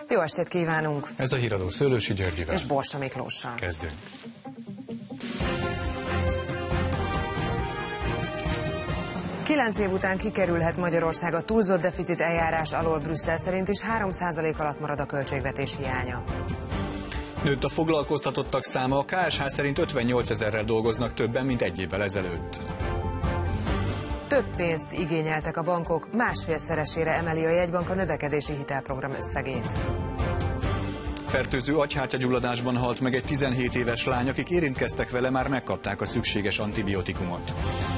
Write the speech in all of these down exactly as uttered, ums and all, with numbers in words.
Jó estét kívánunk! Ez a híradó Szőlősi Györgyivel és Borsa Miklóssal. Kezdünk. Kilenc év után kikerülhet Magyarország a túlzott deficit eljárás alól, Brüsszel szerint is három százalék alatt marad a költségvetés hiánya. Nőtt a foglalkoztatottak száma, a ká es há szerint ötvennyolcezerrel dolgoznak többen, mint egy évvel ezelőtt. Több pénzt igényeltek a bankok, másfélszeresére emeli a jegybank a növekedési hitelprogram összegét. Fertőző agyhártyagyulladásban halt meg egy tizenhét éves lány, akik érintkeztek vele, már megkapták a szükséges antibiotikumot.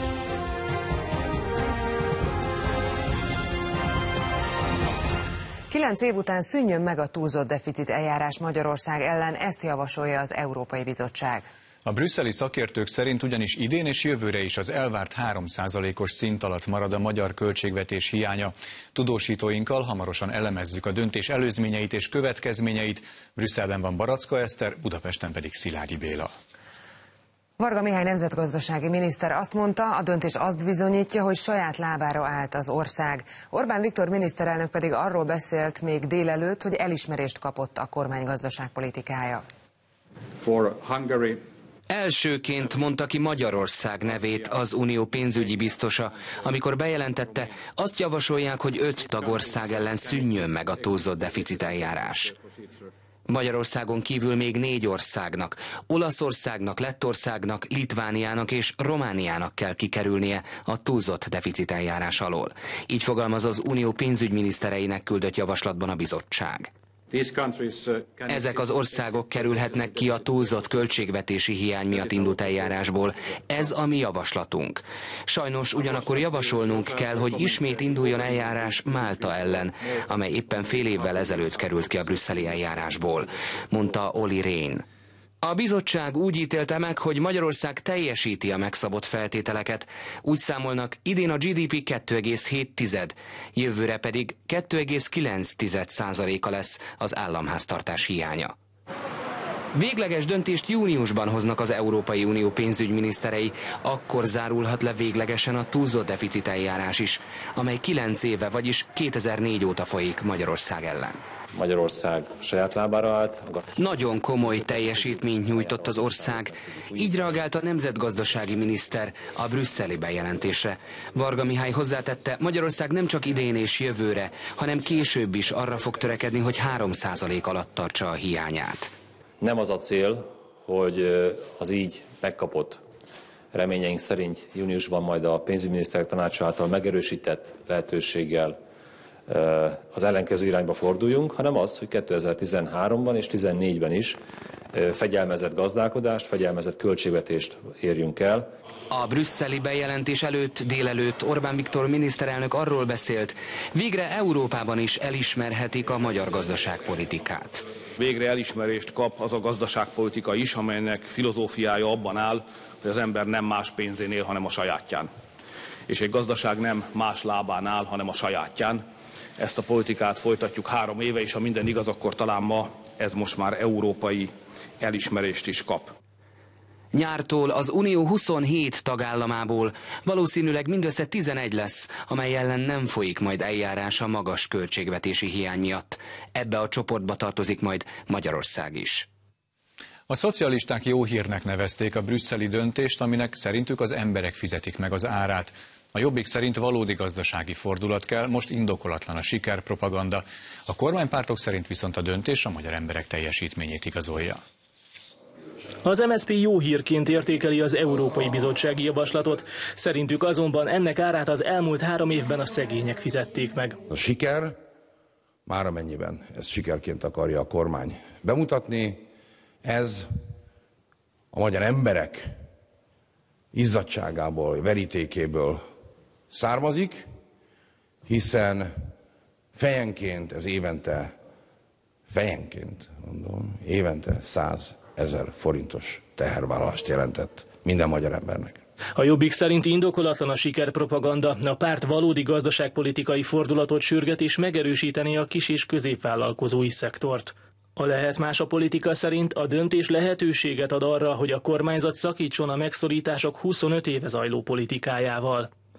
Kilenc év után szűnjön meg a túlzott deficit eljárás Magyarország ellen, ezt javasolja az Európai Bizottság. A brüsszeli szakértők szerint ugyanis idén és jövőre is az elvárt három százalékos szint alatt marad a magyar költségvetés hiánya. Tudósítóinkkal hamarosan elemezzük a döntés előzményeit és következményeit. Brüsszelben van Baracka Eszter, Budapesten pedig Szilágyi Béla. Varga Mihály nemzetgazdasági miniszter azt mondta, a döntés azt bizonyítja, hogy saját lábára állt az ország. Orbán Viktor miniszterelnök pedig arról beszélt még délelőtt, hogy elismerést kapott a kormány gazdaságpolitikája. For Hungary. Elsőként mondta ki Magyarország nevét az unió pénzügyi biztosa, amikor bejelentette, azt javasolják, hogy öt tagország ellen szűnjön meg a túlzott deficit eljárás. Magyarországon kívül még négy országnak, Olaszországnak, Lettországnak, Litvániának és Romániának kell kikerülnie a túlzott deficit eljárás alól. Így fogalmaz az unió pénzügyminisztereinek küldött javaslatban a bizottság. Ezek az országok kerülhetnek ki a túlzott költségvetési hiány miatt indult eljárásból. Ez a mi javaslatunk. Sajnos ugyanakkor javasolnunk kell, hogy ismét induljon eljárás Málta ellen, amely éppen fél évvel ezelőtt került ki a brüsszeli eljárásból, mondta Olli Rehn. A bizottság úgy ítélte meg, hogy Magyarország teljesíti a megszabott feltételeket. Úgy számolnak, idén a gé dé pé kettő egész hét, jövőre pedig kettő egész kilenc százaléka lesz az államháztartás hiánya. Végleges döntést júniusban hoznak az Európai Unió pénzügyminiszterei, akkor zárulhat le véglegesen a túlzott deficit eljárás is, amely kilenc éve, vagyis kétezer-négy óta folyik Magyarország ellen. Magyarország saját lábára állt. Nagyon komoly teljesítményt nyújtott az ország, így reagált a nemzetgazdasági miniszter a brüsszeli bejelentésre. Varga Mihály hozzátette, Magyarország nem csak idén és jövőre, hanem később is arra fog törekedni, hogy három százalék alatt tartsa a hiányát. Nem az a cél, hogy az így megkapott, reményeink szerint júniusban majd a pénzügyminiszterek tanácsa által megerősített lehetőséggel az ellenkező irányba forduljunk, hanem az, hogy kétezer-tizenháromban és tizennégyben is fegyelmezett gazdálkodást, fegyelmezett költségvetést érjünk el. A brüsszeli bejelentés előtt délelőtt Orbán Viktor miniszterelnök arról beszélt, végre Európában is elismerhetik a magyar gazdaságpolitikát. Végre elismerést kap az a gazdaságpolitika is, amelynek filozófiája abban áll, hogy az ember nem más pénzén él, hanem a sajátján. És egy gazdaság nem más lábán áll, hanem a sajátján. Ezt a politikát folytatjuk három éve, és ha minden igaz, akkor talán ma ez most már európai elismerést is kap. Nyártól az Unió huszonhét tagállamából valószínűleg mindössze tizenegy lesz, amely ellen nem folyik majd eljárás a magas költségvetési hiány miatt. Ebbe a csoportba tartozik majd Magyarország is. A szocialisták jó hírnek nevezték a brüsszeli döntést, aminek szerintük az emberek fizetik meg az árát. A Jobbik szerint valódi gazdasági fordulat kell, most indokolatlan a sikerpropaganda. A kormánypártok szerint viszont a döntés a magyar emberek teljesítményét igazolja. Az em es zé pé jó hírként értékeli az Európai Bizottsági javaslatot, szerintük azonban ennek árát az elmúlt három évben a szegények fizették meg. A siker, már amennyiben ezt sikerként akarja a kormány bemutatni, ez a magyar emberek izzadtságából, verítékéből származik, hiszen fejenként ez évente, fejenként mondom, évente százezer forintos tehervállalást jelentett minden magyar embernek. A Jobbik szerint indokolatlan a sikerpropaganda, a párt valódi gazdaságpolitikai fordulatot sürget és megerősíteni a kis- és középvállalkozói szektort. A Lehet Más a politika szerint a döntés lehetőséget ad arra, hogy a kormányzat szakítson a megszorítások huszonöt éve zajló politikájával.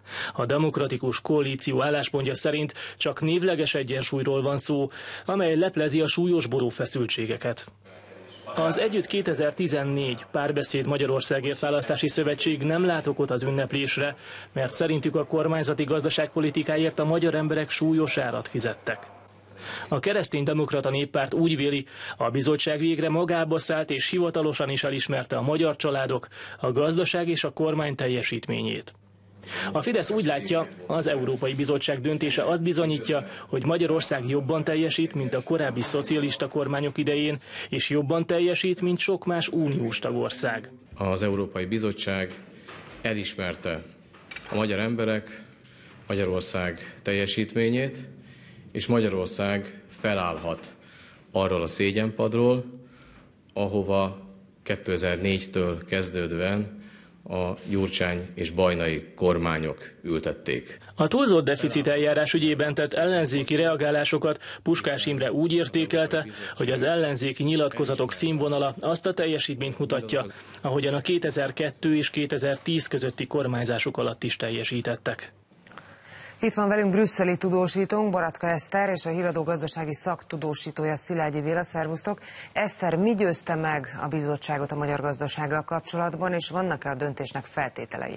A demokratikus koalíció álláspontja szerint csak névleges egyensúlyról van szó, amely leplezi a súlyosbodó feszültségeket. Az Együtt kétezer-tizennégy Párbeszéd Magyarországért Választási Szövetség nem lát okot az ünneplésre, mert szerintük a kormányzati gazdaságpolitikáért a magyar emberek súlyos árat fizettek. A Kereszténydemokrata Néppárt úgy véli, a bizottság végre magába szállt és hivatalosan is elismerte a magyar családok, a gazdaság és a kormány teljesítményét. A Fidesz úgy látja, az Európai Bizottság döntése azt bizonyítja, hogy Magyarország jobban teljesít, mint a korábbi szocialista kormányok idején, és jobban teljesít, mint sok más uniós tagország. Az Európai Bizottság elismerte a magyar emberek, Magyarország teljesítményét, és Magyarország felállhat arról a szégyenpadról, ahova kétezer-négytől kezdődően a Gyurcsány és Bajnai kormányok ültették. A túlzott deficit eljárás ügyében tett ellenzéki reagálásokat Puskás Imre úgy értékelte, hogy az ellenzéki nyilatkozatok színvonala azt a teljesítményt mutatja, ahogyan a kétezer-kettő és kétezer-tíz közötti kormányzások alatt is teljesítettek. Itt van velünk brüsszeli tudósítónk, Baratka Eszter, és a Híradó gazdasági szaktudósítója, Szilágyi Béla. Szervusztok! Eszter, mi győzte meg a bizottságot a magyar gazdasággal kapcsolatban, és vannak-e a döntésnek feltételei?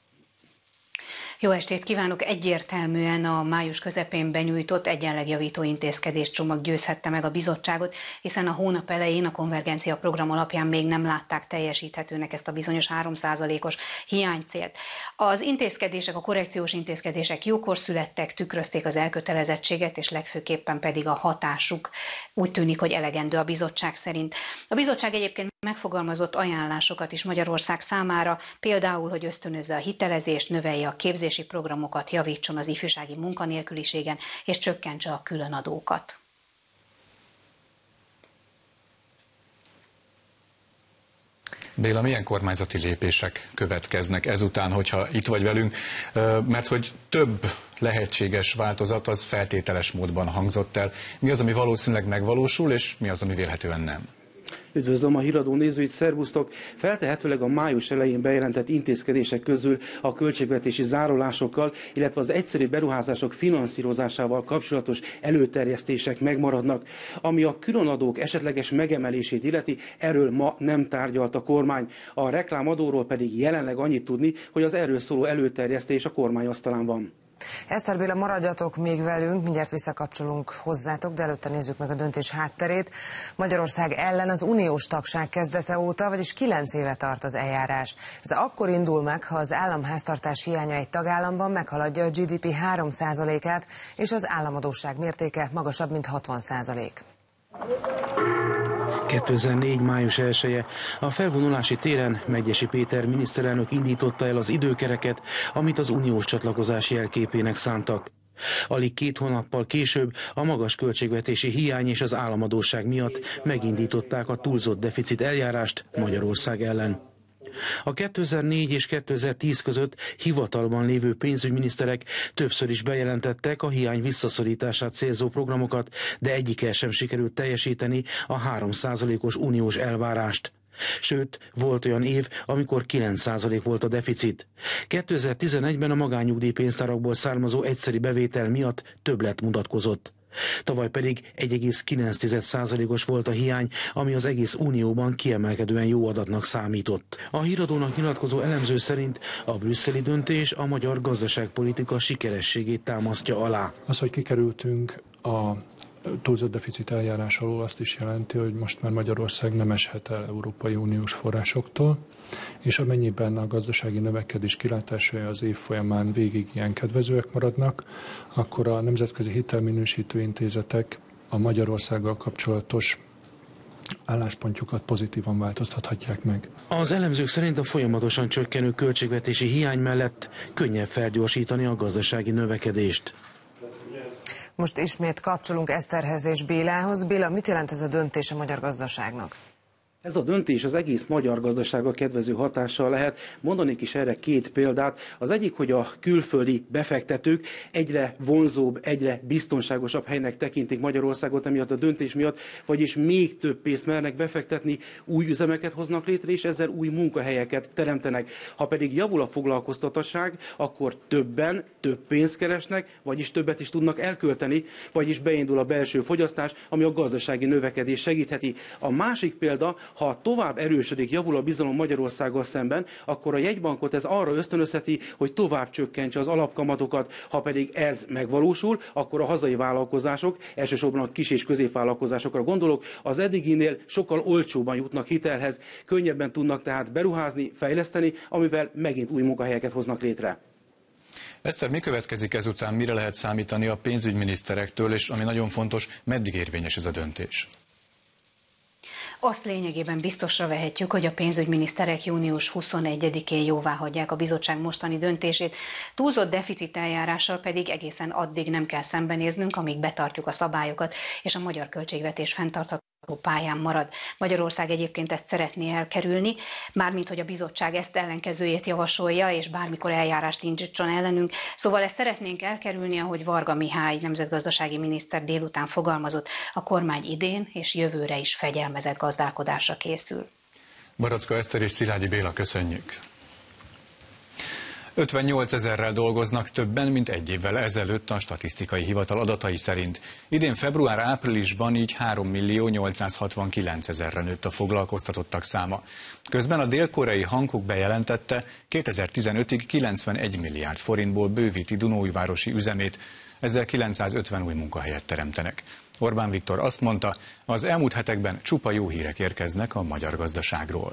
Jó estét kívánok! Egyértelműen a május közepén benyújtott egyenlegjavító intézkedéscsomag győzhette meg a bizottságot, hiszen a hónap elején a konvergencia program alapján még nem látták teljesíthetőnek ezt a bizonyos három százalékos hiánycélt. Az intézkedések, a korrekciós intézkedések jókor születtek, tükrözték az elkötelezettséget, és legfőképpen pedig a hatásuk úgy tűnik, hogy elegendő a bizottság szerint. A bizottság egyébként megfogalmazott ajánlásokat is Magyarország számára, például, hogy ösztönözze a hitelezést, növelje a képzési programokat, javítson az ifjúsági munkanélküliségen, és csökkentse a különadókat. Béla, milyen kormányzati lépések következnek ezután, hogyha itt vagy velünk? Mert hogy több lehetséges változat az feltételes módban hangzott el. Mi az, ami valószínűleg megvalósul, és mi az, ami vélhetően nem? Üdvözlöm a Híradó nézőit, szervusztok! Feltehetőleg a május elején bejelentett intézkedések közül a költségvetési zárolásokkal, illetve az egyszerű beruházások finanszírozásával kapcsolatos előterjesztések megmaradnak. Ami a különadók esetleges megemelését illeti, erről ma nem tárgyalt a kormány. A reklámadóról pedig jelenleg annyit tudni, hogy az erről szóló előterjesztés a kormányasztalán van. Eszter Béla, maradjatok még velünk, mindjárt visszakapcsolunk hozzátok, de előtte nézzük meg a döntés hátterét. Magyarország ellen az uniós tagság kezdete óta, vagyis kilenc éve tart az eljárás. Ez akkor indul meg, ha az államháztartás hiánya egy tagállamban meghaladja a gé dé pé három százalékát, és az államadósság mértéke magasabb, mint hatvan százalék. kétezer-négy. május elseje. A felvonulási téren Medgyessy Péter miniszterelnök indította el az időkereket, amit az uniós csatlakozás jelképének szántak. Alig két hónappal később a magas költségvetési hiány és az államadósság miatt megindították a túlzott deficit eljárást Magyarország ellen. A kétezer-négy és kétezer-tíz között hivatalban lévő pénzügyminiszterek többször is bejelentettek a hiány visszaszorítását célzó programokat, de egyikkel sem sikerült teljesíteni a három százalékos uniós elvárást. Sőt, volt olyan év, amikor kilenc százalék volt a deficit. kétezer-tizenegyben a magánnyugdíjpénztárakból származó egyszeri bevétel miatt többlet mutatkozott. Tavaly pedig egy egész kilenc százalékos volt a hiány, ami az egész unióban kiemelkedően jó adatnak számított. A Híradónak nyilatkozó elemző szerint a brüsszeli döntés a magyar gazdaságpolitika sikerességét támasztja alá. Az, hogy kikerültünk a túlzott deficit eljárás alól, azt is jelenti, hogy most már Magyarország nem eshet el Európai Uniós forrásoktól, és amennyiben a gazdasági növekedés kilátásai az év folyamán végig ilyen kedvezőek maradnak, akkor a nemzetközi hitelminősítő intézetek a Magyarországgal kapcsolatos álláspontjukat pozitívan változtathatják meg. Az elemzők szerint a folyamatosan csökkenő költségvetési hiány mellett könnyebb felgyorsítani a gazdasági növekedést. Most ismét kapcsolunk Eszterhez és Bélához. Béla, mit jelent ez a döntés a magyar gazdaságnak? Ez a döntés az egész magyar gazdaságra kedvező hatással lehet. Mondanék is erre két példát. Az egyik, hogy a külföldi befektetők egyre vonzóbb, egyre biztonságosabb helynek tekintik Magyarországot emiatt a döntés miatt, vagyis még több pénzt mernek befektetni, új üzemeket hoznak létre, és ezzel új munkahelyeket teremtenek. Ha pedig javul a foglalkoztatottság, akkor többen több pénzt keresnek, vagyis többet is tudnak elkölteni, vagyis beindul a belső fogyasztás, ami a gazdasági növekedés segítheti. A másik példa, ha tovább erősödik, javul a bizalom Magyarországgal szemben, akkor a jegybankot ez arra ösztönözheti, hogy tovább csökkentse az alapkamatokat. Ha pedig ez megvalósul, akkor a hazai vállalkozások, elsősorban a kis és középvállalkozásokra gondolok, az eddiginél sokkal olcsóbban jutnak hitelhez, könnyebben tudnak tehát beruházni, fejleszteni, amivel megint új munkahelyeket hoznak létre. Eszter, mi következik ezután, mire lehet számítani a pénzügyminiszterektől, és ami nagyon fontos, meddig érvényes ez a döntés? Azt lényegében biztosra vehetjük, hogy a pénzügyminiszterek június huszonegyedikén jóváhagyják a bizottság mostani döntését, túlzott deficit eljárással pedig egészen addig nem kell szembenéznünk, amíg betartjuk a szabályokat, és a magyar költségvetés fenntartható pályán marad. Magyarország egyébként ezt szeretné elkerülni, mármint hogy a bizottság ezt ellenkezőjét javasolja, és bármikor eljárást indítson ellenünk. Szóval ezt szeretnénk elkerülni, ahogy Varga Mihály nemzetgazdasági miniszter délután fogalmazott, a kormány idén és jövőre is fegyelmezett gazdálkodásra készül. Baracka Eszter és Szilágyi Béla, köszönjük! ötvennyolc ezerrel dolgoznak többen, mint egy évvel ezelőtt a statisztikai hivatal adatai szerint. Idén február-áprilisban így három millió nyolcszázhatvankilenc ezerre nőtt a foglalkoztatottak száma. Közben a dél-koreai Hankook bejelentette, kétezer-tizenötig kilencvenegy milliárd forintból bővíti Dunaújvárosi üzemét, ezzel kilencszázötven új munkahelyet teremtenek. Orbán Viktor azt mondta, az elmúlt hetekben csupa jó hírek érkeznek a magyar gazdaságról.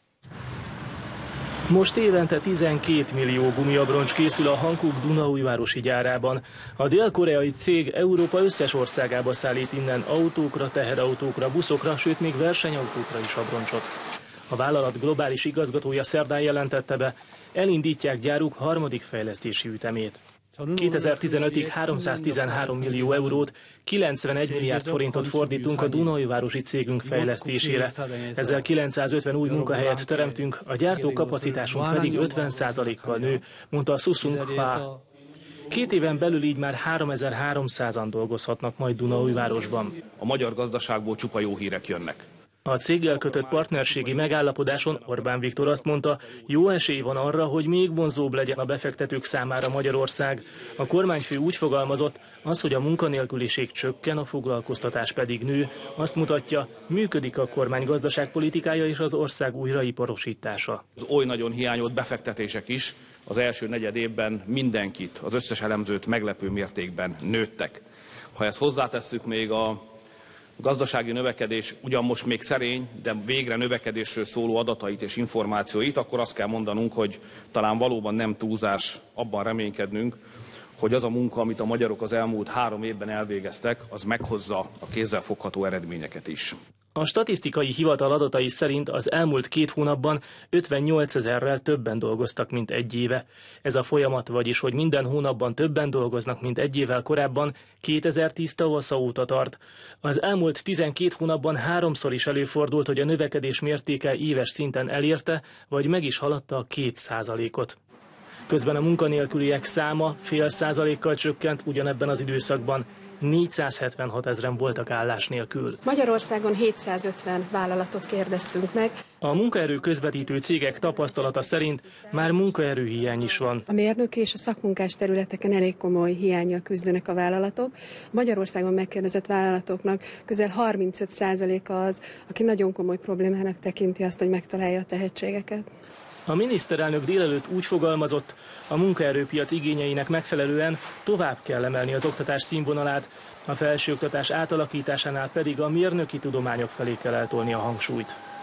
Most évente tizenkét millió gumiabroncs készül a Hankook Dunaújvárosi gyárában. A dél-koreai cég Európa összes országába szállít innen autókra, teherautókra, buszokra, sőt még versenyautókra is abroncsot. A vállalat globális igazgatója szerdán jelentette be, elindítják gyáruk harmadik fejlesztési ütemét. kétezer-tizenötig háromszáztizenhárom millió eurót, kilencvenegy milliárd forintot fordítunk a Dunaújvárosi cégünk fejlesztésére. Ezzel kilencszázötven új munkahelyet teremtünk, a gyártókapacitásunk pedig ötven százalékkal nő, mondta Susung Hwa. Két éven belül így már háromezer-háromszázan dolgozhatnak majd Dunaújvárosban. A magyar gazdaságból csupa jó hírek jönnek. A céggel kötött partnerségi megállapodáson Orbán Viktor azt mondta, jó esély van arra, hogy még vonzóbb legyen a befektetők számára Magyarország. A kormányfő úgy fogalmazott, az, hogy a munkanélküliség csökken, a foglalkoztatás pedig nő, azt mutatja, működik a kormány gazdaságpolitikája és az ország újraiparosítása. Az oly nagyon hiányolt befektetések is az első negyed évben mindenkit, az összes elemzőt meglepő mértékben nőttek. Ha ezt hozzátesszük még a gazdasági növekedés ugyan most még szerény, de végre növekedésről szóló adatait és információit, akkor azt kell mondanunk, hogy talán valóban nem túlzás abban reménykednünk, hogy az a munka, amit a magyarok az elmúlt három évben elvégeztek, az meghozza a kézzelfogható eredményeket is. A statisztikai hivatal adatai szerint az elmúlt két hónapban ötvennyolc ezerrel többen dolgoztak, mint egy éve. Ez a folyamat, vagyis, hogy minden hónapban többen dolgoznak, mint egy évvel korábban, kétezer-tíz tavasza óta tart. Az elmúlt tizenkét hónapban háromszor is előfordult, hogy a növekedés mértéke éves szinten elérte, vagy meg is haladta a két százalékot. Közben a munkanélküliek száma fél százalékkal csökkent ugyanebben az időszakban. négyszázhetvenhat ezren voltak állás nélkül. Magyarországon hétszázötven vállalatot kérdeztünk meg. A munkaerő közvetítő cégek tapasztalata szerint már munkaerőhiány is van. A mérnöki és a szakmunkás területeken elég komoly hiánnyal küzdenek a vállalatok. Magyarországon megkérdezett vállalatoknak közel harmincöt százaléka az, aki nagyon komoly problémának tekinti azt, hogy megtalálja a tehetségeket. A miniszterelnök délelőtt úgy fogalmazott, a munkaerőpiac igényeinek megfelelően tovább kell emelni az oktatás színvonalát, a felsőoktatás átalakításánál pedig a mérnöki tudományok felé kell eltolni a hangsúlyt.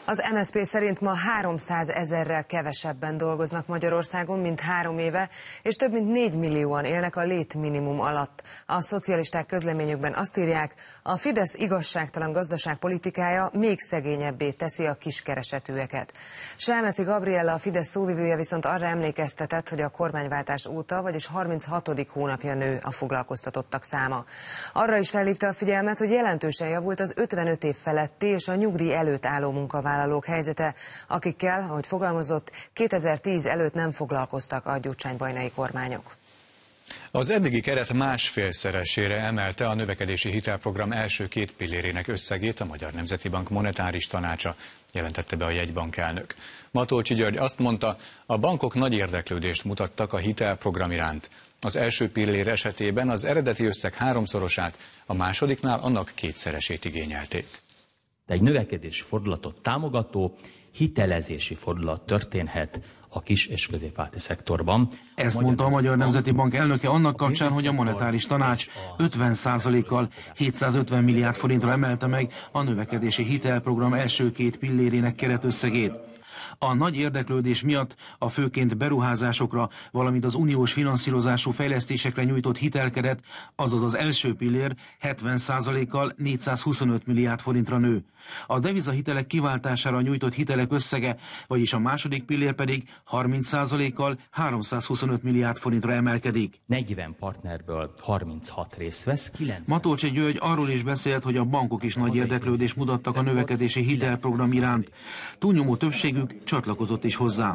Az em es zé pé szerint ma háromszázezerrel kevesebben dolgoznak Magyarországon, mint három éve, és több mint négy millióan élnek a létminimum alatt. A szocialisták közleményükben azt írják, a Fidesz igazságtalan gazdaságpolitikája még szegényebbé teszi a kiskeresetűeket. Selmeci Gabriella, a Fidesz szóvivője viszont arra emlékeztetett, hogy a kormányváltás óta, vagyis harminchatodik hónapja nő a foglalkoztatottak száma. Arra is felhívta a figyelmet, hogy jelentősen javult az ötvenöt év feletti és a nyugdíj előtt álló munkavállalók helyzete, akikkel, ahogy fogalmazott, kétezer-tíz előtt nem foglalkoztak a gyurcsánybajnai kormányok. Az eddigi keret másfélszeresére emelte a növekedési hitelprogram első két pillérének összegét a Magyar Nemzeti Bank monetáris tanácsa, jelentette be a jegybank elnök. Matolcsy György azt mondta, a bankok nagy érdeklődést mutattak a hitelprogram iránt. Az első pillér esetében az eredeti összeg háromszorosát, a másodiknál annak kétszeresét igényelték. Egy növekedési fordulatot támogató hitelezési fordulat történhet a kis és középvállalati szektorban. Ezt mondta a Magyar Nemzeti Bank elnöke annak kapcsán, hogy a monetáris tanács ötven százalékkal hétszázötven milliárd forintra emelte meg a növekedési hitelprogram első két pillérének keretösszegét. A nagy érdeklődés miatt a főként beruházásokra, valamint az uniós finanszírozású fejlesztésekre nyújtott hitelkeret, azaz az első pillér hetven százalékkal négyszázhuszonöt milliárd forintra nő. A devizahitelek kiváltására nyújtott hitelek összege, vagyis a második pillér pedig harminc százalékkal háromszázhuszonöt milliárd forintra emelkedik. negyven partnerből harminchat részt vesz, kilenc. Matolcsy György arról is beszélt, hogy a bankok is nagy érdeklődést mutattak a növekedési hitelprogram iránt. Túlnyomó többségük csatlakozott is hozzá.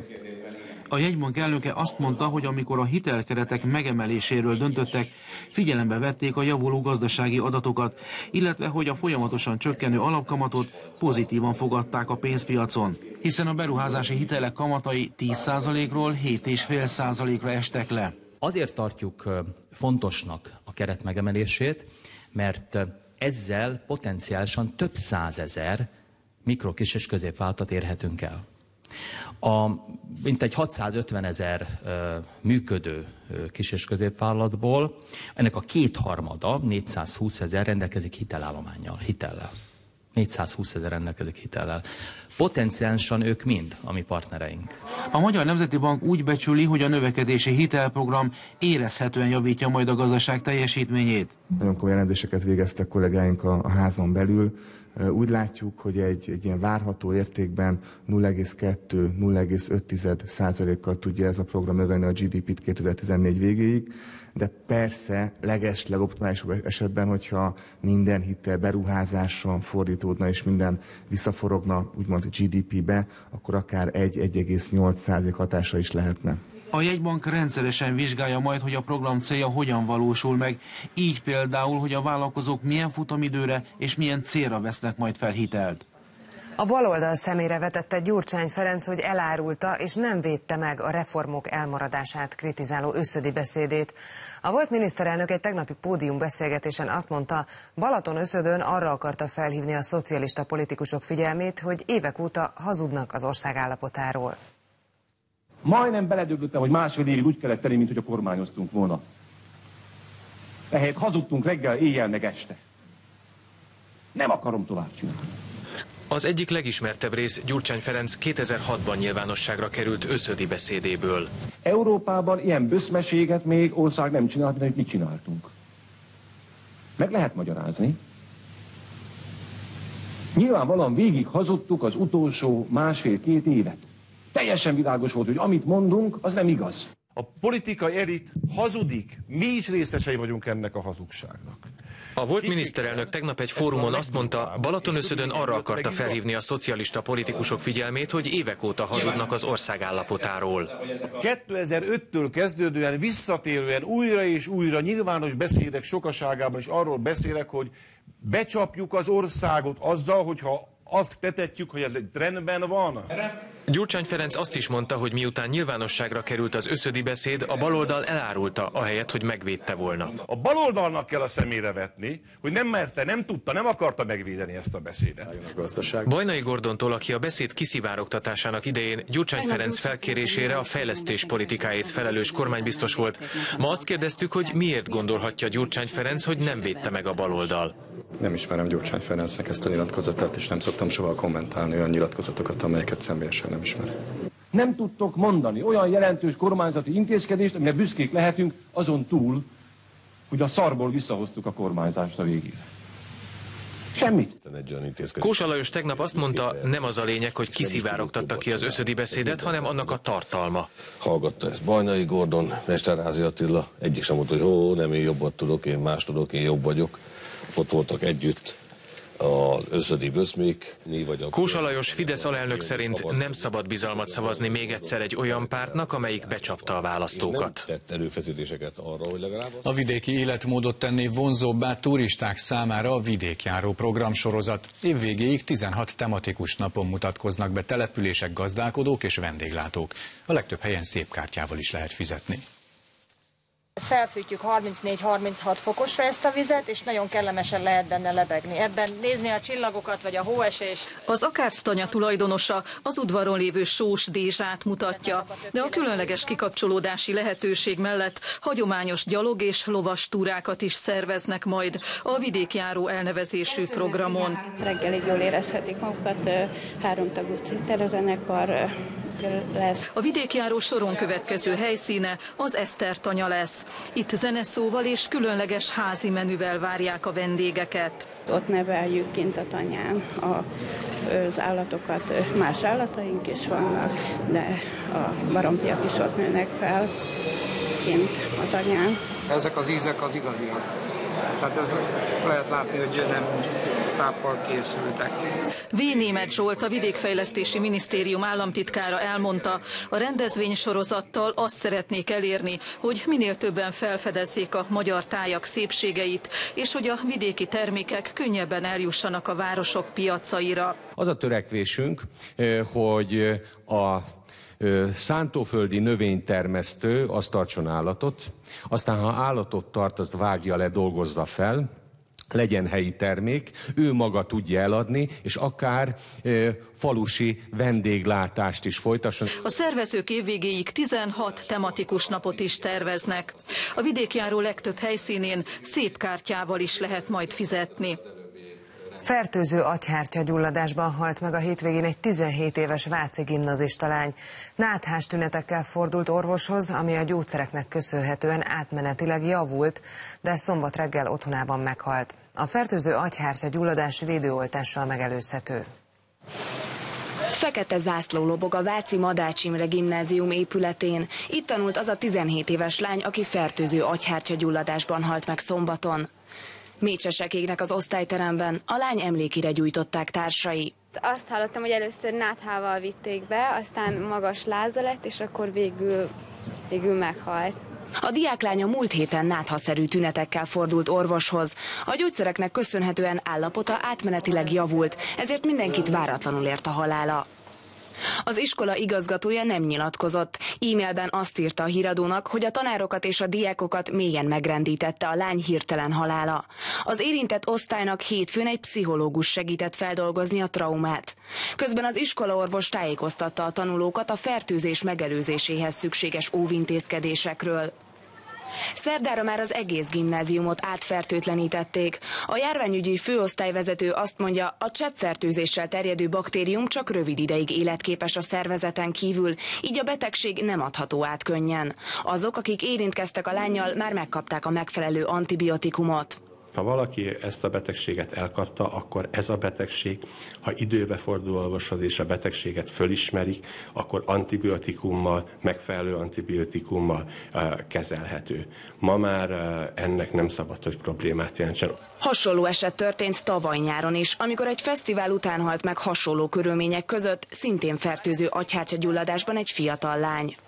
A jegybank elnöke azt mondta, hogy amikor a hitelkeretek megemeléséről döntöttek, figyelembe vették a javuló gazdasági adatokat, illetve hogy a folyamatosan csökkenő alapkamatot pozitívan fogadták a pénzpiacon, hiszen a beruházási hitelek kamatai tíz százalékról hét egész öt százalékra estek le. Azért tartjuk fontosnak a keret megemelését, mert ezzel potenciálisan több százezer mikro, kis és középvállalatot érhetünk el. A mintegy hatszázötven ezer működő kis- és középvállalatból ennek a kétharmada, négyszázhúsz ezer rendelkezik hitelállománnyal, hitellel. négyszázhúsz ezer rendelkezik hitellel. Potenciálisan ők mind a mi partnereink. A Magyar Nemzeti Bank úgy becsüli, hogy a növekedési hitelprogram érezhetően javítja majd a gazdaság teljesítményét. Nagyon komoly elemzéseket végeztek kollégáink a, a házon belül. Úgy látjuk, hogy egy, egy ilyen várható értékben nulla egész kettő - nulla egész öt százalékkal tudja ez a program növelni a gé dé pét kétezer-tizennégy végéig, de persze legesleg optimálisabb esetben, hogyha minden hitel beruházáson fordítódna és minden visszaforogna úgymond gé dé pébe, akkor akár egy - egy egész nyolc százalék hatása is lehetne. A jegybank rendszeresen vizsgálja majd, hogy a program célja hogyan valósul meg, így például, hogy a vállalkozók milyen futamidőre és milyen célra vesznek majd fel hitelt. A baloldal szemére vetette Gyurcsány Ferenc, hogy elárulta és nem védte meg a reformok elmaradását kritizáló Őszödi beszédét. A volt miniszterelnök egy tegnapi pódiumbeszélgetésen azt mondta, Balatonöszödön arra akarta felhívni a szocialista politikusok figyelmét, hogy évek óta hazudnak az ország állapotáról. Majdnem beledöglöttem, hogy másfél évig úgy kellett tenni, mint hogy a kormányoztunk volna. Ehelyett hazudtunk reggel, éjjel meg este. Nem akarom tovább csinálni. Az egyik legismertebb rész Gyurcsány Ferenc kétezer-hatban nyilvánosságra került Őszödi beszédéből. Európában ilyen böszmeséget még ország nem csinált, mint amit mi csináltunk. Meg lehet magyarázni. Nyilvánvalóan végig hazudtuk az utolsó másfél-két évet. Teljesen világos volt, hogy amit mondunk, az nem igaz. A politikai elit hazudik, mi is részesei vagyunk ennek a hazugságnak. A volt miniszterelnök tegnap egy fórumon azt mondta, Balatonöszödön arra akarta felhívni a szocialista politikusok figyelmét, hogy évek óta hazudnak az ország állapotáról. kétezer-öttől kezdődően visszatérően újra és újra nyilvános beszédek sokaságában is arról beszélek, hogy becsapjuk az országot azzal, hogyha azt tetetjük, hogy ez egy trendben van. Gyurcsány Ferenc azt is mondta, hogy miután nyilvánosságra került az Őszödi beszéd, a baloldal elárulta, ahelyett, hogy megvédte volna. A baloldalnak kell a szemére vetni, hogy nem merte, nem tudta, nem akarta megvédeni ezt a beszédet. Bajnai Gordontól, aki a beszéd kiszivárogtatásának idején Gyurcsány Ferenc felkérésére a fejlesztés politikáért felelős kormánybiztos volt, ma azt kérdeztük, hogy miért gondolhatja Gyurcsány Ferenc, hogy nem védte meg a baloldal. Nem ismerem Gyurcsány Ferencnek ezt a nyilatkozatát, és nem szoktam szoktam soha kommentálni olyan nyilatkozatokat, amelyeket személyesen nem ismerek. Nem tudtok mondani olyan jelentős kormányzati intézkedést, amire büszkék lehetünk, azon túl, hogy a szarból visszahoztuk a kormányzást a végére. Semmit. Kósa Lajos tegnap azt mondta, nem az a lényeg, hogy kiszivárogtatta ki az összödi beszédet, hanem annak a tartalma. Hallgatta ezt Bajnai Gordon, Mesterházy Attila, egyik sem mondta, hogy ó, nem, én jobbat tudok, én más tudok, én jobb vagyok. Ott voltak együtt az összödi böszmék. Kósa Lajos Fidesz alelnök szerint nem szabad bizalmat szavazni még egyszer egy olyan pártnak, amelyik becsapta a választókat. A vidéki életmódot tenné vonzóbbá turisták számára a vidékjáró programsorozat. Évvégéig tizenhat tematikus napon mutatkoznak be települések, gazdálkodók és vendéglátók. A legtöbb helyen szép kártyával is lehet fizetni. Felfűtjük harmincnégy-harminchat fokosra ezt a vizet, és nagyon kellemesen lehet benne lebegni. Ebben nézni a csillagokat, vagy a hóesést. Az akáctanya tulajdonosa az udvaron lévő sós dézsát mutatja, de a különleges kikapcsolódási lehetőség mellett hagyományos gyalog és lovas túrákat is szerveznek majd a vidékjáró elnevezésű programon. Reggelig jól érezhetik magukat, háromtagú citerzenekar lesz. A vidékjáró soron következő helyszíne az Esztertanya lesz. Itt zeneszóval és különleges házi menüvel várják a vendégeket. Ott neveljük kint a tanyán az állatokat, más állataink is vannak, de a baromfiak is ott nőnek fel kint a tanyán. Ezek az ízek az igaziak. Tehát ez lehet látni, hogy nem táppal készültek. V. Németh Zsolt, a Vidékfejlesztési Minisztérium államtitkára elmondta, a rendezvénysorozattal azt szeretnék elérni, hogy minél többen felfedezzék a magyar tájak szépségeit, és hogy a vidéki termékek könnyebben eljussanak a városok piacaira. Az a törekvésünk, hogy a szántóföldi növénytermesztő azt tartson állatot, aztán ha állatot tart, azt vágja le, dolgozza fel, legyen helyi termék, ő maga tudja eladni, és akár e, falusi vendéglátást is folytasson. A szervezők évvégéig tizenhat tematikus napot is terveznek. A vidékjáró legtöbb helyszínén szép kártyával is lehet majd fizetni. Fertőző agyhártya-gyulladásban halt meg a hétvégén egy tizenhét éves váci gimnazista lány. Náthás tünetekkel fordult orvoshoz, ami a gyógyszereknek köszönhetően átmenetileg javult, de szombat reggel otthonában meghalt. A fertőző agyhártya-gyulladás védőoltással megelőzhető. Fekete zászló lobog a váci Madács Imre gimnázium épületén. Itt tanult az a tizenhét éves lány, aki fertőző agyhártya-gyulladásban halt meg szombaton. Mécsesek égnek az osztályteremben, a lány emlékére gyújtották társai. Azt hallottam, hogy először náthával vitték be, aztán magas láza lett, és akkor végül, végül meghalt. A diáklánya múlt héten náthaszerű tünetekkel fordult orvoshoz. A gyógyszereknek köszönhetően állapota átmenetileg javult, ezért mindenkit váratlanul ért a halála. Az iskola igazgatója nem nyilatkozott. E-mailben azt írta a híradónak, hogy a tanárokat és a diákokat mélyen megrendítette a lány hirtelen halála. Az érintett osztálynak hétfőn egy pszichológus segített feldolgozni a traumát. Közben az iskolaorvos tájékoztatta a tanulókat a fertőzés megelőzéséhez szükséges óvintézkedésekről. Szerdára már az egész gimnáziumot átfertőtlenítették. A járványügyi főosztályvezető azt mondja, a cseppfertőzéssel terjedő baktérium csak rövid ideig életképes a szervezeten kívül, így a betegség nem adható át könnyen. Azok, akik érintkeztek a lánnyal, már megkapták a megfelelő antibiotikumot. Ha valaki ezt a betegséget elkapta, akkor ez a betegség, ha időbe fordul orvoshoz és a betegséget fölismerik, akkor antibiotikummal, megfelelő antibiotikummal uh, kezelhető. Ma már uh, ennek nem szabad, hogy problémát jelentsen. Hasonló eset történt tavaly nyáron is, amikor egy fesztivál után halt meg hasonló körülmények között, szintén fertőző agyhártya-gyulladásban egy fiatal lány.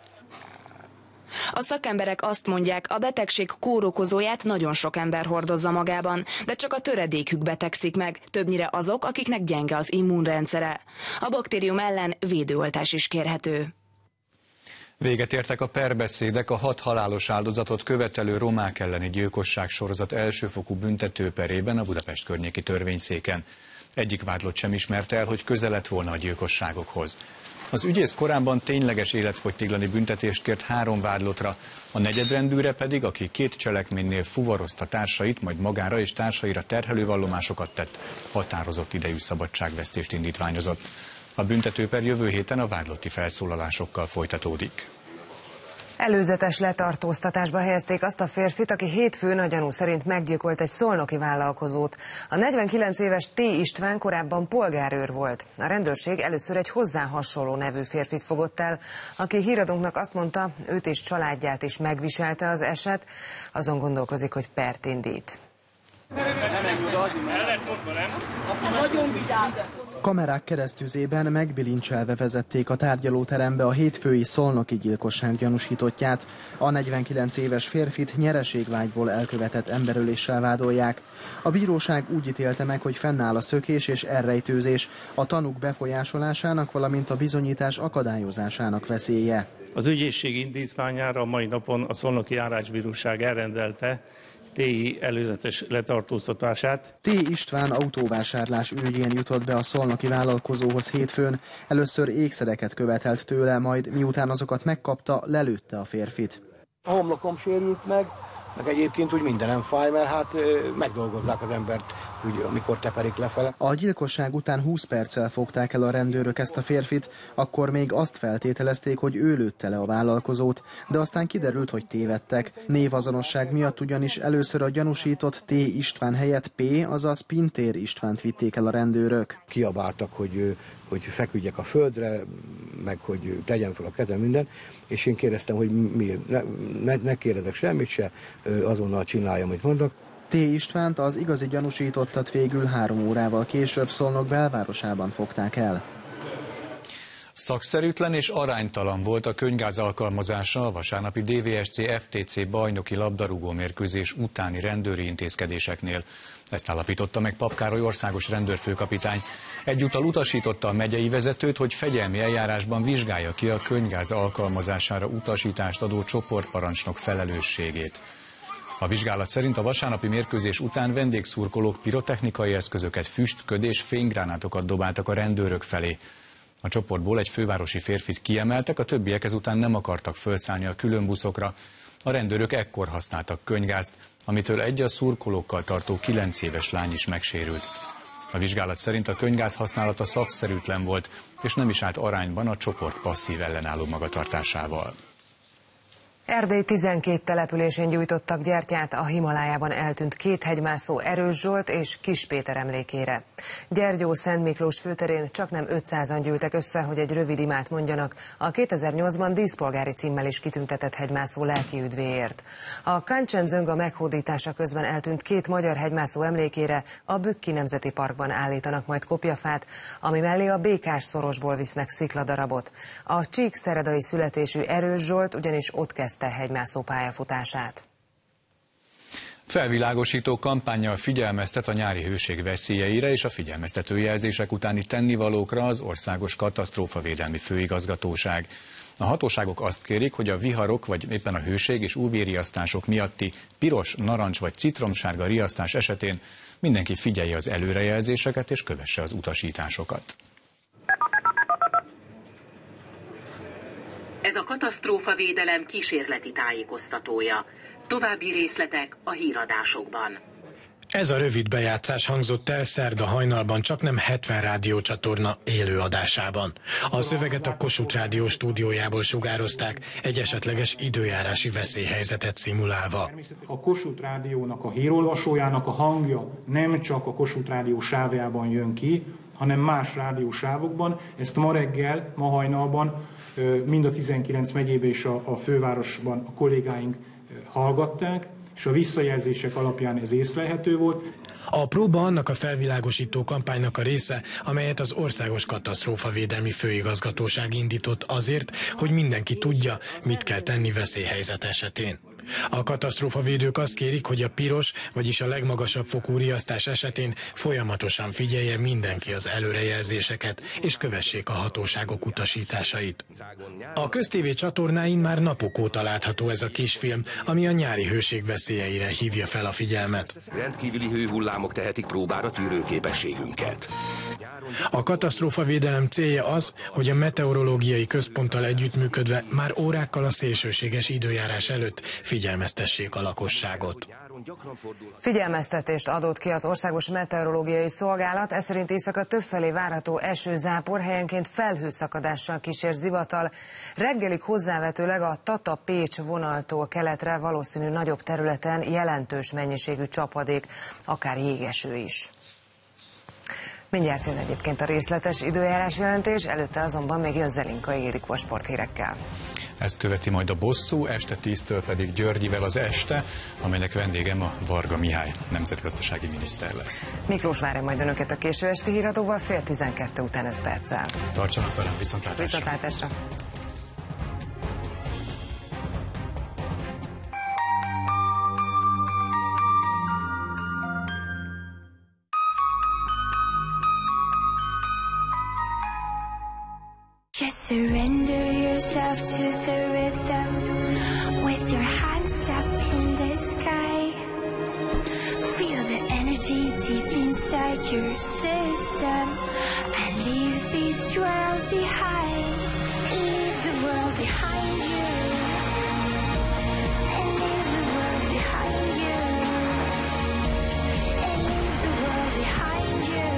A szakemberek azt mondják, a betegség kórokozóját nagyon sok ember hordozza magában, de csak a töredékük betegszik meg, többnyire azok, akiknek gyenge az immunrendszere. A baktérium ellen védőoltás is kérhető. Véget értek a perbeszédek a hat halálos áldozatot követelő romák elleni gyilkosság sorozat elsőfokú büntetőperében a Budapest környéki törvényszéken. Egyik vádlott sem ismerte el, hogy köze lett volna a gyilkosságokhoz. Az ügyész korábban tényleges életfogytiglani büntetést kért három vádlottra, a negyedrendűre pedig, aki két cselekménynél fuvarozta társait, majd magára és társaira terhelő vallomásokat tett, határozott idejű szabadságvesztést indítványozott. A büntetőper jövő héten a vádlotti felszólalásokkal folytatódik. Előzetes letartóztatásba helyezték azt a férfit, aki hétfőn a gyanú szerint meggyilkolt egy szolnoki vállalkozót. A negyvenkilenc éves T. István korábban polgárőr volt. A rendőrség először egy hozzá hasonló nevű férfit fogott el, aki híradónknak azt mondta, őt és családját is megviselte az eset, azon gondolkozik, hogy pert indít. Kamerák keresztüzében megbilincselve vezették a tárgyalóterembe a hétfői szolnoki gyilkosság gyanúsítottját. A negyvenkilenc éves férfit nyereségvágyból elkövetett emberöléssel vádolják. A bíróság úgy ítélte meg, hogy fennáll a szökés és elrejtőzés, a tanúk befolyásolásának, valamint a bizonyítás akadályozásának veszélye. Az ügyészség indítványára a mai napon a Szolnoki Járásbíróság elrendelte T. előzetes letartóztatását. T. István autóvásárlás ügyén jutott be a szolnoki vállalkozóhoz hétfőn. Először ékszereket követelt tőle, majd miután azokat megkapta, lelőtte a férfit. A homlokom sérült meg, meg egyébként úgy mindenem fáj, mert hát megdolgozzák az embert, úgy, amikor teperik lefele. A gyilkosság után húsz perccel fogták el a rendőrök ezt a férfit, akkor még azt feltételezték, hogy ő lőtte le a vállalkozót, de aztán kiderült, hogy tévedtek. Névazonosság miatt ugyanis először a gyanúsított T. István helyett P., azaz Pintér Istvánt vitték el a rendőrök. Kiabáltak, hogy, hogy feküdjek a földre, meg hogy tegyem fel a kezem, minden, és én kérdeztem, hogy miért, ne, ne, ne kérdezek semmit se, azonnal csináljam, amit mondok. T. Istvánt, az igazi gyanúsítottat végül három órával később Szolnok belvárosában fogták el. Szakszerűtlen és aránytalan volt a könyvgáz alkalmazása a vasárnapi dé vé es cé ef té cé bajnoki labdarúgó mérkőzés utáni rendőri intézkedéseknél. Ezt állapította meg Papp Károly országos rendőrfőkapitány. Egyúttal utasította a megyei vezetőt, hogy fegyelmi eljárásban vizsgálja ki a könyvgáz alkalmazására utasítást adó csoportparancsnok felelősségét. A vizsgálat szerint a vasárnapi mérkőzés után vendégszurkolók pirotechnikai eszközöket, füst, köd és fénygránátokat dobáltak a rendőrök felé. A csoportból egy fővárosi férfit kiemeltek, a többiek ezután nem akartak felszállni a külön buszokra. A rendőrök ekkor használtak könyvgázt, amitől egy a szurkolókkal tartó kilenc éves lány is megsérült. A vizsgálat szerint a könyvgáz használata szakszerűtlen volt, és nem is állt arányban a csoport passzív ellenálló magatartásával. Erdély tizenkét településén gyújtottak gyertyát a Himalájában eltűnt két hegymászó Erős Zsolt és Kis Péter emlékére. Gyergyó Szent Miklós főterén csaknem ötszázan gyűltek össze, hogy egy rövid imát mondjanak a kétezer-nyolcban díszpolgári címmel is kitüntetett hegymászó lelkiüdvéért. A Kancsenjunga meghódítása közben eltűnt két magyar hegymászó emlékére a Bükki Nemzeti Parkban állítanak majd kopjafát, ami mellé a Békás szorosból visznek szikladarabot. A csíkszeredai születésű Erős Zsolt ugyanis ott kezdte hegymászó pályafutását. Felvilágosító kampánnyal figyelmeztet a nyári hőség veszélyeire és a figyelmeztető jelzések utáni tennivalókra az Országos Katasztrófavédelmi Főigazgatóság. A hatóságok azt kérik, hogy a viharok vagy éppen a hőség és ú vé-riasztások miatti piros, narancs vagy citromsárga riasztás esetén mindenki figyelje az előrejelzéseket és kövesse az utasításokat. Ez a katasztrófavédelem kísérleti tájékoztatója. További részletek a híradásokban. Ez a rövid bejátszás hangzott el szerda hajnalban csaknem hetven rádiócsatorna élő adásában. A szöveget a Kossuth Rádió stúdiójából sugározták, egy esetleges időjárási veszélyhelyzetet szimulálva. A Kossuth Rádiónak a hírolvasójának a hangja nem csak a Kossuth Rádió sávjában jön ki, hanem más rádiósávokban. Ezt ma reggel, ma hajnalban mind a tizenkilenc megyében és a, a fővárosban a kollégáink hallgatták, és a visszajelzések alapján ez észlelhető volt. A próba annak a felvilágosító kampánynak a része, amelyet az Országos Katasztrófavédelmi Főigazgatóság indított azért, hogy mindenki tudja, mit kell tenni veszélyhelyzet esetén. A katasztrófavédők azt kérik, hogy a piros, vagyis a legmagasabb fokú riasztás esetén folyamatosan figyelje mindenki az előrejelzéseket, és kövessék a hatóságok utasításait. A köztévé csatornáin már napok óta látható ez a kisfilm, ami a nyári hőség veszélyeire hívja fel a figyelmet. Rendkívüli hőhullámok tehetik próbára tűrőképességünket. A katasztrófavédelem célja az, hogy a meteorológiai központtal együttműködve már órákkal a szélsőséges időjárás előtt figyelmeztessék a lakosságot. Figyelmeztetést adott ki az Országos Meteorológiai Szolgálat, ez szerint éjszaka többfelé várható esőzápor, helyenként felhőszakadással kísér zivatal. Reggelig hozzávetőleg a Tata-Pécs vonaltól keletre valószínű nagyobb területen jelentős mennyiségű csapadék, akár jégeső is. Mindjárt jön egyébként a részletes időjárás jelentés, előtte azonban még jön Zelinkai Ildikó a sporthírekkel. Ezt követi majd a bosszú, este tíztől pedig Györgyivel az este, amelynek vendégem a Varga Mihály nemzetgazdasági miniszter lesz. Miklós várja majd önöket a késő esti híradóval fél tizenkettő után öt perccel. Tartsanak velem, viszontlátásra! Viszontlátásra! Just surrender yourself to the rhythm with your hands up in the sky. Feel the energy deep inside your system and leave this world behind. Leave the world behind you and leave the world behind you and leave the world behind you.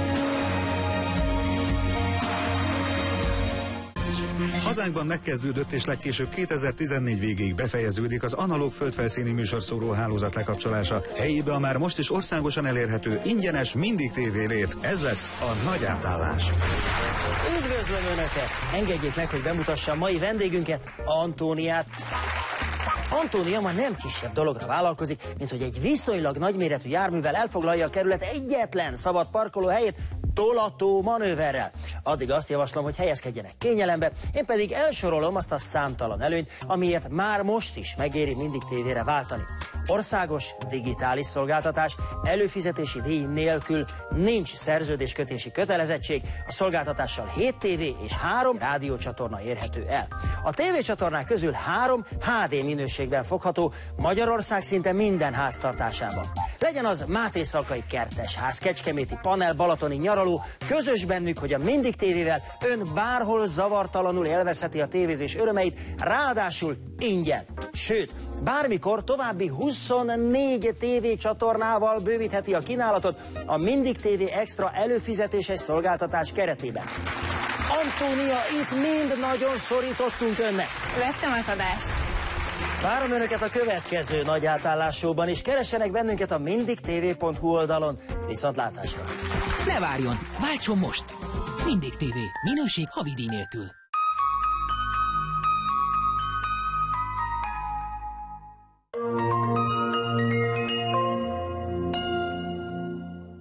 Hazánkban megkezdődött és legkésőbb kétezer-tizennégy végéig befejeződik az analóg földfelszíni műsorszóró hálózat lekapcsolása. Helyébe a már most is országosan elérhető ingyenes Mindig tévé lép. Ez lesz a nagy átállás. Üdvözlöm Önöket! Engedjék meg, hogy bemutassam mai vendégünket, Antóniát. Antónia már nem kisebb dologra vállalkozik, mint hogy egy viszonylag nagyméretű járművel elfoglalja a kerület egyetlen szabad parkolóhelyét, tolató manőverrel. Addig azt javaslom, hogy helyezkedjenek kényelembe, én pedig elsorolom azt a számtalan előnyt, amiért már most is megéri Mindig tévére váltani. Országos digitális szolgáltatás, előfizetési díj nélkül, nincs szerződéskötési kötelezettség, a szolgáltatással hét tévé és három rádiócsatorna érhető el. A tévécsatornák közül három há dé minőségben fogható Magyarország szinte minden háztartásában. Legyen az Mátészalkai kertesház, kecskeméti panel, balatoni nyaraló, közös bennük, hogy a Mindig tévével ön bárhol zavartalanul élvezheti a tévézés örömeit, ráadásul ingyen. Sőt, bármikor további huszonnégy tévécsatornával bővítheti a kínálatot a Mindig tévé extra előfizetéses szolgáltatás keretében. Antónia, itt mind nagyon szorítottunk önnek. Vettem az adást. Várom Önöket a következő nagy átállásóban is. Keressenek bennünket a mindigtv pont hu oldalon. Viszontlátásra! Ne várjon, váltson most! Mindig tévé, minőség havidíj nélkül.